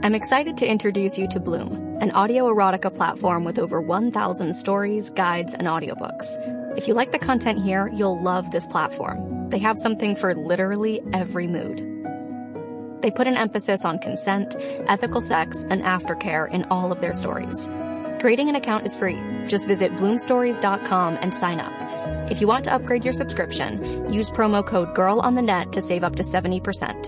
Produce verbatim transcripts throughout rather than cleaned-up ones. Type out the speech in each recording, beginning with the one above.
I'm excited to introduce you to Bloom, an audio erotica platform with over one thousand stories, guides, and audiobooks. If you like the content here, you'll love this platform. They have something for literally every mood. They put an emphasis on consent, ethical sex, and aftercare in all of their stories. Creating an account is free. Just visit bloom stories dot com and sign up. If you want to upgrade your subscription, use promo code GIRLONTHENET to save up to seventy percent.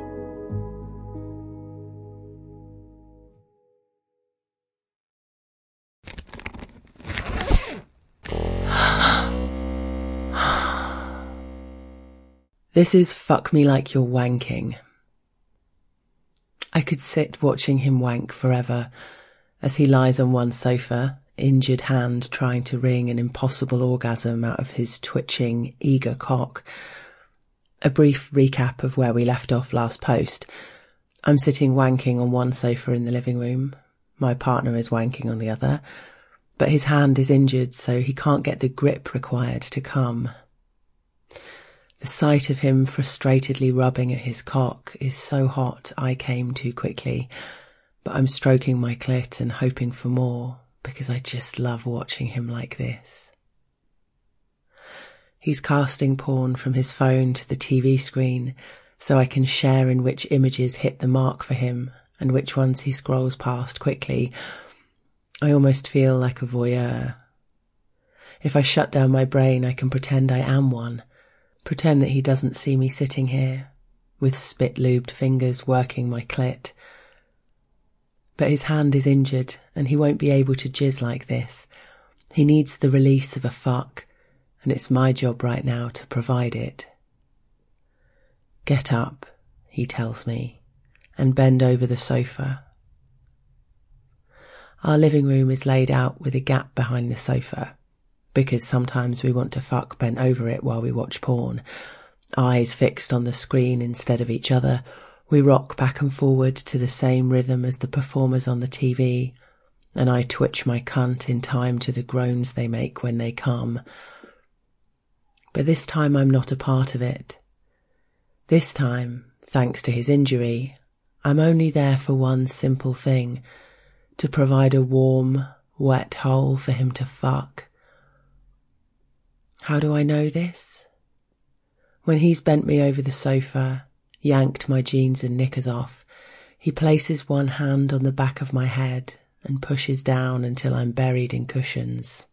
This is Fuck Me Like You're Wanking. I could sit watching him wank forever as he lies on one sofa, injured hand trying to wring an impossible orgasm out of his twitching, eager cock. A brief recap of where we left off last post. I'm sitting wanking on one sofa in the living room. My partner is wanking on the other, but his hand is injured, so he can't get the grip required to come. The sight of him frustratedly rubbing at his cock is so hot I came too quickly, but I'm stroking my clit and hoping for more because I just love watching him like this. He's casting porn from his phone to the T V screen so I can share in which images hit the mark for him and which ones he scrolls past quickly. I almost feel like a voyeur. If I shut down my brain, I can pretend I am one. Pretend that he doesn't see me sitting here, with spit-lubed fingers working my clit. But his hand is injured, and he won't be able to jizz like this. He needs the release of a fuck, and it's my job right now to provide it. Get up, he tells me, and bend over the sofa. Our living room is laid out with a gap behind the sofa, because sometimes we want to fuck bent over it while we watch porn. Eyes fixed on the screen instead of each other, we rock back and forward to the same rhythm as the performers on the T V, and I twitch my cunt in time to the groans they make when they come. But this time I'm not a part of it. This time, thanks to his injury, I'm only there for one simple thing, to provide a warm, wet hole for him to fuck. How do I know this? When he's bent me over the sofa, yanked my jeans and knickers off, he places one hand on the back of my head and pushes down until I'm buried in cushions.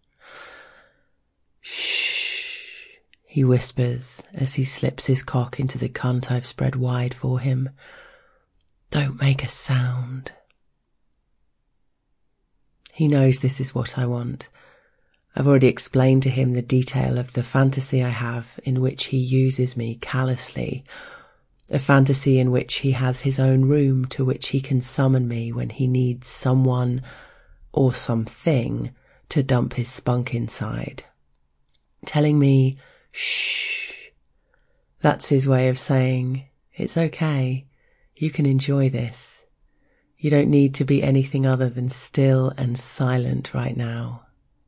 Shh, he whispers as he slips his cock into the cunt I've spread wide for him. Don't make a sound. He knows this is what I want. I've already explained to him the detail of the fantasy I have in which he uses me callously, a fantasy in which he has his own room to which he can summon me when he needs someone or something to dump his spunk inside. Telling me, shh, that's his way of saying, it's okay, you can enjoy this. You don't need to be anything other than still and silent right now.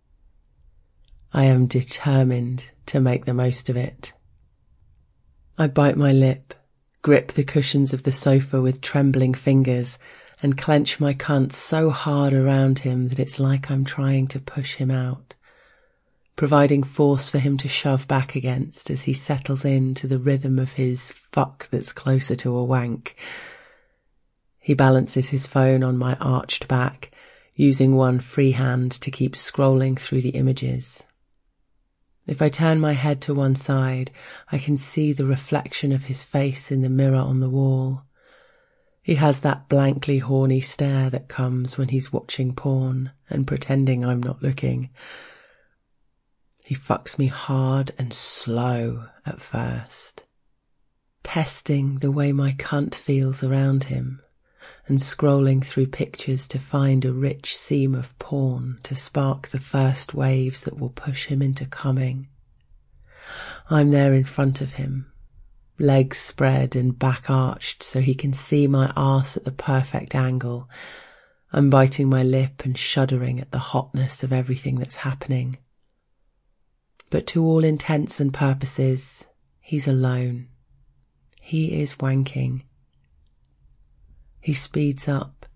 I am determined to make the most of it. I bite my lip, grip the cushions of the sofa with trembling fingers, and clench my cunt so hard around him that it's like I'm trying to push him out, providing force for him to shove back against as he settles into the rhythm of his fuck that's closer to a wank. He balances his phone on my arched back, using one free hand to keep scrolling through the images. If I turn my head to one side, I can see the reflection of his face in the mirror on the wall. He has that blankly horny stare that comes when he's watching porn and pretending I'm not looking. He fucks me hard and slow at first, testing the way my cunt feels around him, and scrolling through pictures to find a rich seam of porn to spark the first waves that will push him into coming. I'm there in front of him, legs spread and back arched so he can see my arse at the perfect angle. I'm biting my lip and shuddering at the hotness of everything that's happening. But to all intents and purposes, he's alone. He is wanking. He speeds up,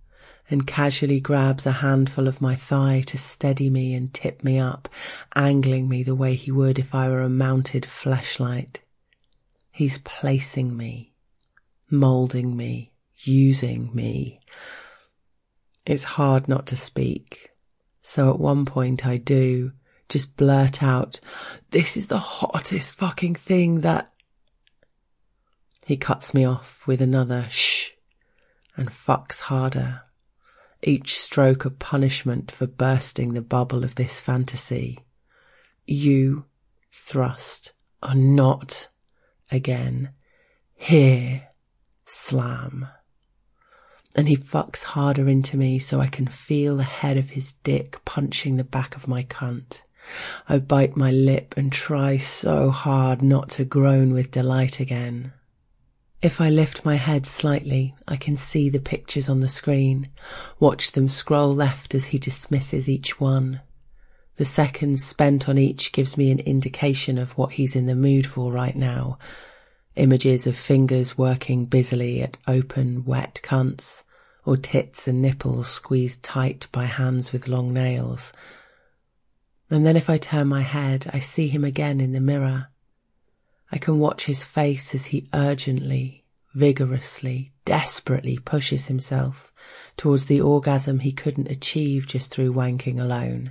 and casually grabs a handful of my thigh to steady me and tip me up, angling me the way he would if I were a mounted fleshlight. He's placing me, moulding me, using me. It's hard not to speak, so at one point I do just blurt out, "This is the hottest fucking thing that..." He cuts me off with another shh and fucks harder, each stroke a punishment for bursting the bubble of this fantasy. "You," thrust, "are not again here," slam. And he fucks harder into me so I can feel the head of his dick punching the back of my cunt. I bite my lip and try so hard not to groan with delight again. If I lift my head slightly, I can see the pictures on the screen, watch them scroll left as he dismisses each one. The seconds spent on each gives me an indication of what he's in the mood for right now. Images of fingers working busily at open, wet cunts, or tits and nipples squeezed tight by hands with long nails. And then if I turn my head, I see him again in the mirror. I can watch his face as he urgently, vigorously, desperately pushes himself towards the orgasm he couldn't achieve just through wanking alone.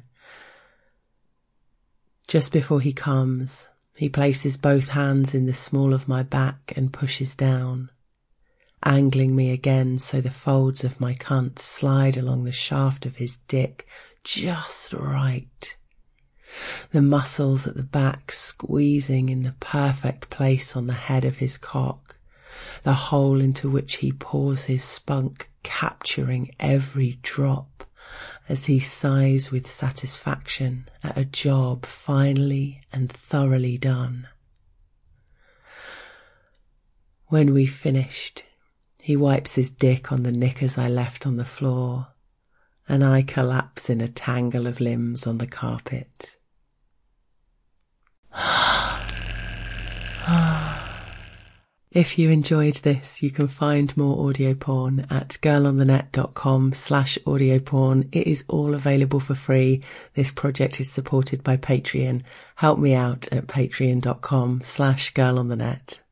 Just before he comes, he places both hands in the small of my back and pushes down, angling me again so the folds of my cunt slide along the shaft of his dick just right. The muscles at the back squeezing in the perfect place on the head of his cock, the hole into which he pours his spunk capturing every drop as he sighs with satisfaction at a job finally and thoroughly done. When we've finished, he wipes his dick on the knickers I left on the floor, and I collapse in a tangle of limbs on the carpet. If you enjoyed this, you can find more audio porn at girlonthenet.com slash audio porn. It is all available for free. This project is supported by Patreon. Help me out at patreon.com slash girlonthenet.